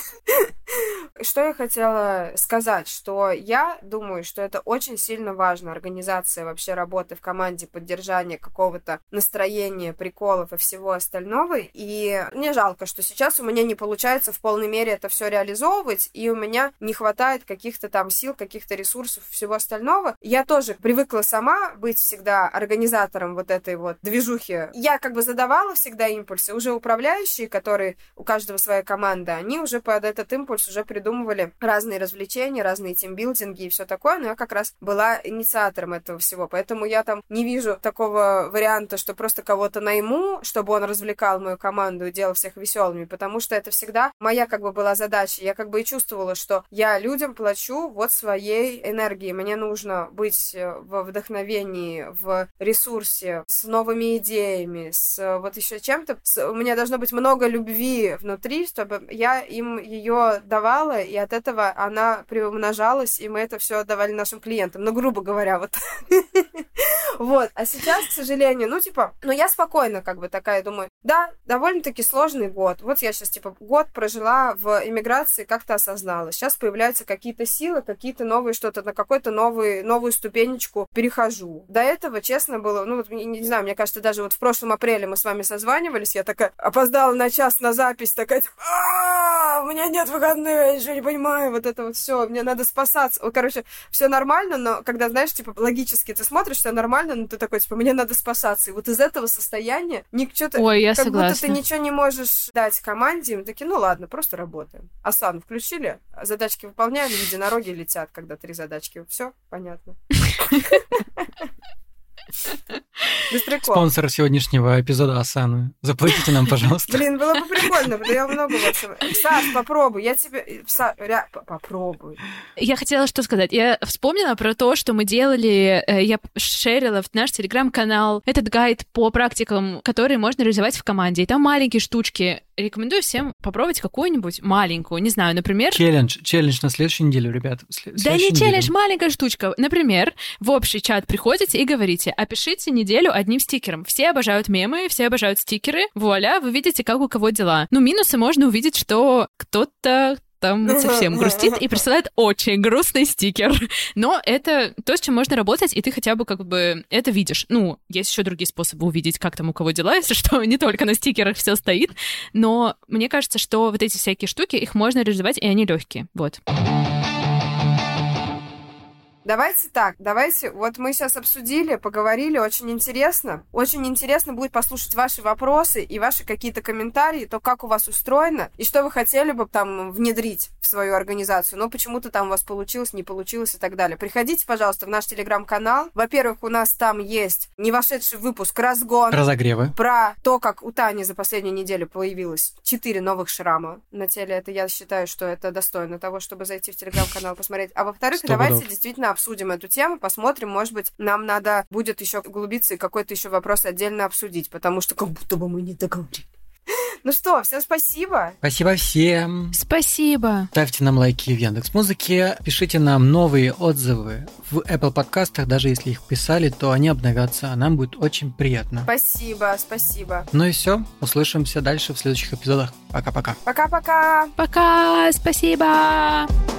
Что я хотела сказать, что я думаю, что это очень сильно важно, организация вообще работы в команде, поддержание какого-то настроения, приколов и всего остального, и мне жалко, что сейчас у меня не получается в полной мере это все реализовывать, и у меня не хватает хватает каких-то там сил, каких-то ресурсов, всего остального. Я тоже привыкла сама быть всегда организатором вот этой вот движухи. Я как бы задавала всегда импульсы. Уже управляющие, которые у каждого своя команда, они уже под этот импульс уже придумывали разные развлечения, разные тимбилдинги и все такое, но я как раз была инициатором этого всего, поэтому я там не вижу такого варианта, что просто кого-то найму, чтобы он развлекал мою команду и делал всех веселыми, потому что это всегда моя как бы была задача. Я как бы и чувствовала, что я людям плачу вот своей энергией. Мне нужно быть во вдохновении, в ресурсе, с новыми идеями, с вот еще чем-то. У меня должно быть много любви внутри, чтобы я им ее давала, и от этого она приумножалась, и мы это все давали нашим клиентам. Ну, грубо говоря, вот. Вот. А сейчас, к сожалению, я спокойно как бы такая думаю, да, довольно-таки сложный год. Вот я сейчас, год прожила в эмиграции, как-то осознала. Сейчас появляются какие-то силы, какие-то новые что-то, на какую-то новую ступенечку перехожу. До этого, честно, было, не знаю, мне кажется, даже вот в прошлом апреле мы с вами созванивались, я такая опоздала на час на запись, такая, у меня нет выходных, я ничего не понимаю, вот это вот все, мне надо спасаться. Короче, все нормально, но когда, знаешь, логически ты смотришь, все нормально, но ты такой, мне надо спасаться. И вот из этого состояния я как согласна. будто ты ничего не можешь дать команде, им такие, ладно, просто работаем. Асану включили, задачки выполняем, единороги летят, когда 3 задачки. Все понятно. Без прикола. Спонсор сегодняшнего эпизода Асаны. Заплатите нам, пожалуйста. Блин, было бы прикольно, да я много вот... Саш, попробуй, я тебе... Попробуй. Я хотела что сказать. Я вспомнила про то, что мы делали, я шерила в наш телеграм-канал этот гайд по практикам, которые можно реализовать в команде. И там маленькие штучки. Рекомендую всем попробовать какую-нибудь маленькую, не знаю, например... Челлендж на следующую неделю, ребят. Да не челлендж, маленькая штучка. Например, в общий чат приходите и говорите, опишите неделю одним стикером. Все обожают мемы, все обожают стикеры. Вуаля, вы видите, как у кого дела. Минусы можно увидеть, что кто-то там совсем грустит и присылает очень грустный стикер. Но это то, с чем можно работать, и ты хотя бы как бы это видишь. Есть еще другие способы увидеть, как там у кого дела, если что, не только на стикерах все стоит. Но мне кажется, что вот эти всякие штуки, их можно реализовать, и они легкие. Вот. Давайте, вот мы сейчас обсудили, поговорили, очень интересно. Очень интересно будет послушать ваши вопросы и ваши какие-то комментарии, то, как у вас устроено, и что вы хотели бы там внедрить в свою организацию, но почему-то там у вас получилось, не получилось и так далее. Приходите, пожалуйста, в наш телеграм-канал. Во-первых, у нас там есть не вошедший выпуск разгон. Разогревы. Про то, как у Тани за последнюю неделю появилось 4 новых шрама на теле. Это я считаю, что это достойно того, чтобы зайти в телеграм-канал посмотреть. А во-вторых, давайте действительно обсудим эту тему, посмотрим, может быть, нам надо будет еще углубиться и какой-то еще вопрос отдельно обсудить, потому что как будто бы мы не договорили. Ну что, всем спасибо. Спасибо всем. Спасибо. Ставьте нам лайки в Яндекс.Музыке, пишите нам новые отзывы в Apple подкастах, даже если их писали, то они обновятся, а нам будет очень приятно. Спасибо. Ну и все, услышимся дальше в следующих эпизодах. Пока-пока. Пока-пока. Пока, спасибо.